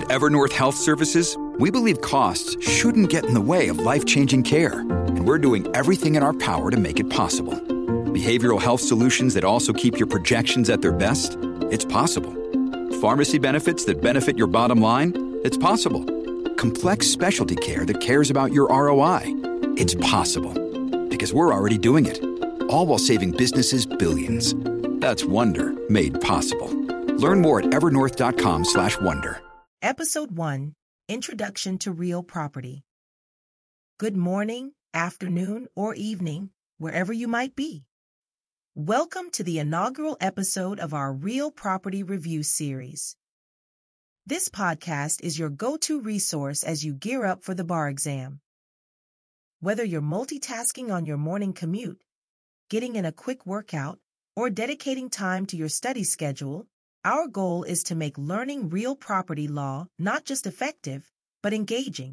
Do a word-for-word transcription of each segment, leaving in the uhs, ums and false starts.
At Evernorth Health Services, we believe costs shouldn't get in the way of life-changing care, and we're doing everything in our power to make it possible. Behavioral health solutions that also keep your projections at their best? It's possible. Pharmacy benefits that benefit your bottom line? It's possible. Complex specialty care that cares about your R O I? It's possible. Because we're already doing it. All while saving businesses billions. That's Wonder made possible. Learn more at evernorth.com slash wonder. Episode one, Introduction to Real Property. Good morning, afternoon, or evening, wherever you might be. Welcome to the inaugural episode of our Real Property Review series. This podcast is your go-to resource as you gear up for the bar exam. Whether you're multitasking on your morning commute, getting in a quick workout, or dedicating time to your study schedule, our goal is to make learning real property law not just effective, but engaging.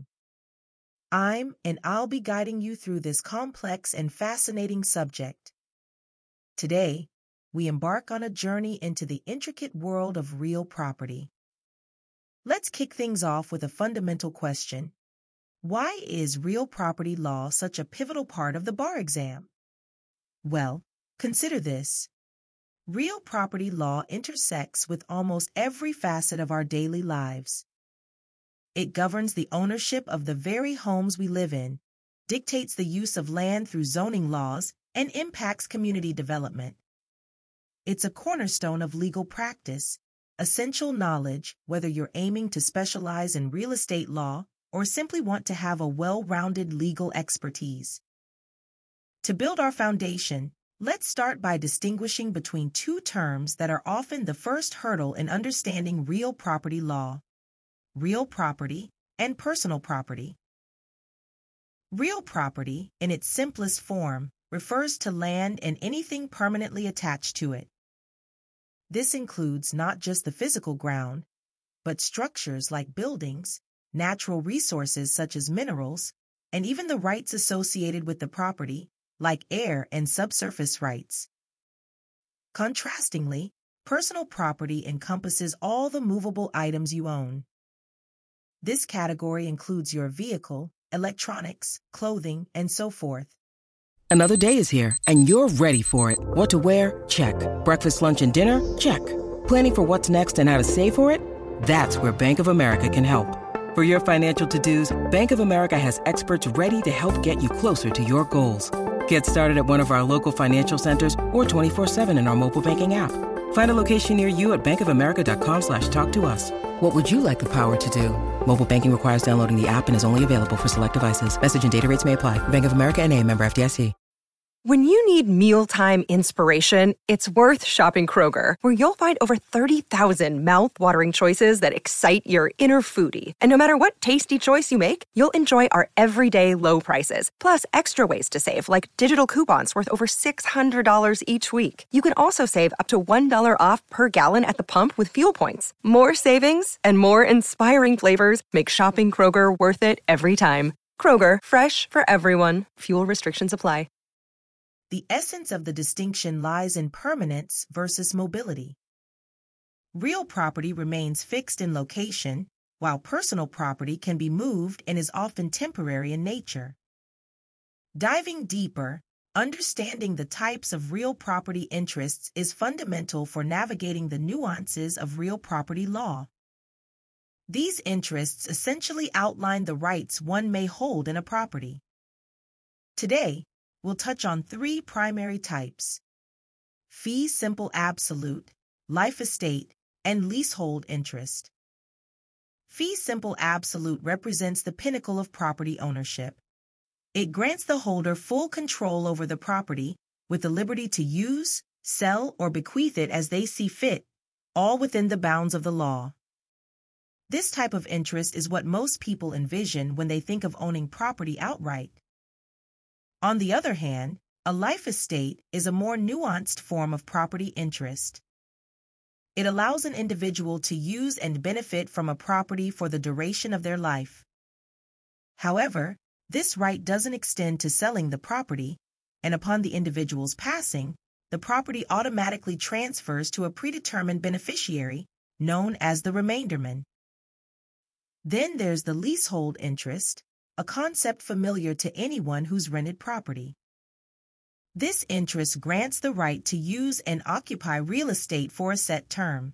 I'm and I'll be guiding you through this complex and fascinating subject. Today, we embark on a journey into the intricate world of real property. Let's kick things off with a fundamental question. Why is real property law such a pivotal part of the bar exam? Well, consider this. Real property law intersects with almost every facet of our daily lives. It governs the ownership of the very homes we live in, dictates the use of land through zoning laws, and impacts community development. It's a cornerstone of legal practice, essential knowledge whether you're aiming to specialize in real estate law or simply want to have a well-rounded legal expertise. To build our foundation, let's start by distinguishing between two terms that are often the first hurdle in understanding real property law: real property and personal property. Real property, in its simplest form, refers to land and anything permanently attached to it. This includes not just the physical ground, but structures like buildings, natural resources such as minerals, and even the rights associated with the property, like air and subsurface rights. Contrastingly, personal property encompasses all the movable items you own. This category includes your vehicle, electronics, clothing, and so forth. Another day is here, and you're ready for it. What to wear? Check. Breakfast, lunch, and dinner? Check. Planning for what's next and how to save for it? That's where Bank of America can help. For your financial to-dos, Bank of America has experts ready to help get you closer to your goals. Get started at one of our local financial centers or twenty-four seven in our mobile banking app. Find a location near you at bankofamerica.com slash talk to us. What would you like the power to do? Mobile banking requires downloading the app and is only available for select devices. Message and data rates may apply. Bank of America N A, member F D I C. When you need mealtime inspiration, it's worth shopping Kroger, where you'll find over thirty thousand mouth-watering choices that excite your inner foodie. And no matter what tasty choice you make, you'll enjoy our everyday low prices, plus extra ways to save, like digital coupons worth over six hundred dollars each week. You can also save up to one dollar off per gallon at the pump with fuel points. More savings and more inspiring flavors make shopping Kroger worth it every time. Kroger, fresh for everyone. Fuel restrictions apply. The essence of the distinction lies in permanence versus mobility. Real property remains fixed in location, while personal property can be moved and is often temporary in nature. Diving deeper, understanding the types of real property interests is fundamental for navigating the nuances of real property law. These interests essentially outline the rights one may hold in a property. Today, we'll touch on three primary types: fee simple absolute, life estate, and leasehold interest. Fee simple absolute represents the pinnacle of property ownership. It grants the holder full control over the property with the liberty to use, sell, or bequeath it as they see fit, all within the bounds of the law. This type of interest is what most people envision when they think of owning property outright. On the other hand, a life estate is a more nuanced form of property interest. It allows an individual to use and benefit from a property for the duration of their life. However, this right doesn't extend to selling the property, and upon the individual's passing, the property automatically transfers to a predetermined beneficiary, known as the remainderman. Then there's the leasehold interest, a concept familiar to anyone who's rented property. This interest grants the right to use and occupy real estate for a set term.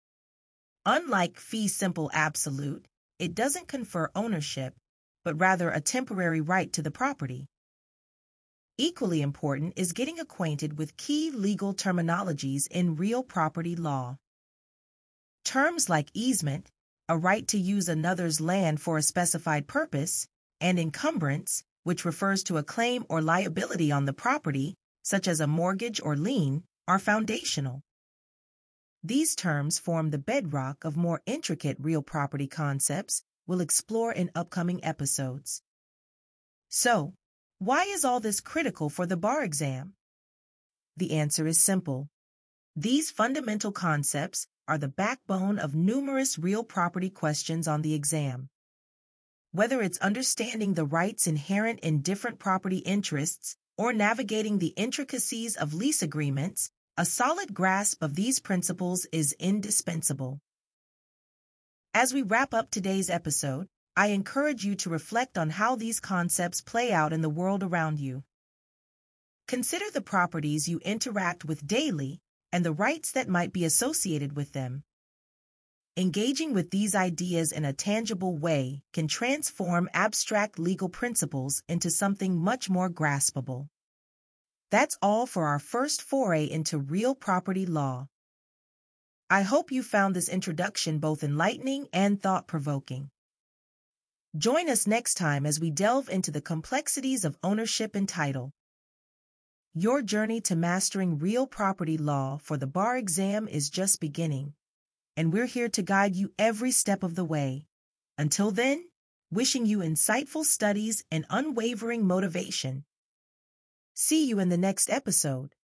Unlike fee simple absolute, it doesn't confer ownership, but rather a temporary right to the property. Equally important is getting acquainted with key legal terminologies in real property law. Terms like easement, a right to use another's land for a specified purpose, and encumbrance, which refers to a claim or liability on the property, such as a mortgage or lien, are foundational. These terms form the bedrock of more intricate real property concepts we'll explore in upcoming episodes. So, why is all this critical for the bar exam? The answer is simple. These fundamental concepts are the backbone of numerous real property questions on the exam. Whether it's understanding the rights inherent in different property interests or navigating the intricacies of lease agreements, a solid grasp of these principles is indispensable. As we wrap up today's episode, I encourage you to reflect on how these concepts play out in the world around you. Consider the properties you interact with daily and the rights that might be associated with them. Engaging with these ideas in a tangible way can transform abstract legal principles into something much more graspable. That's all for our first foray into real property law. I hope you found this introduction both enlightening and thought-provoking. Join us next time as we delve into the complexities of ownership and title. Your journey to mastering real property law for the bar exam is just beginning, and we're here to guide you every step of the way. Until then, wishing you insightful studies and unwavering motivation. See you in the next episode.